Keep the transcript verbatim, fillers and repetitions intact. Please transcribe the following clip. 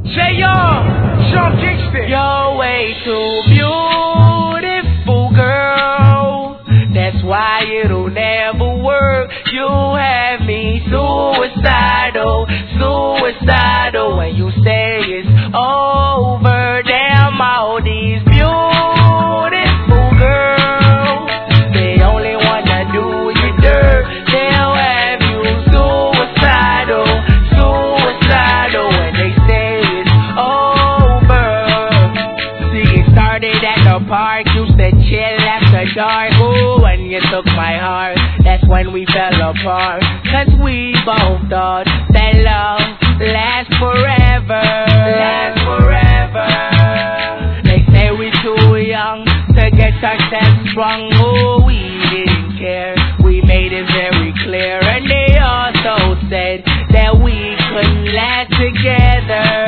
J R, Sean Kingston. You're way too beautiful, girl. That's why it'll never work. You have me suicidal, suicidal. When you say it's over, damn all these beautiful girls, they only wanna do you dirt. They'll have you suicidal, suicidal. When they say it's over. See, it started at the park, used to chill after dark. Ooh, when you took my heart, that's when we fell apart. Cause we both thought that love lasts forever, lasts forever. They say we too young to get ourselves strong. Oh, we didn't care, we made it very clear. And they also said that we couldn't last together.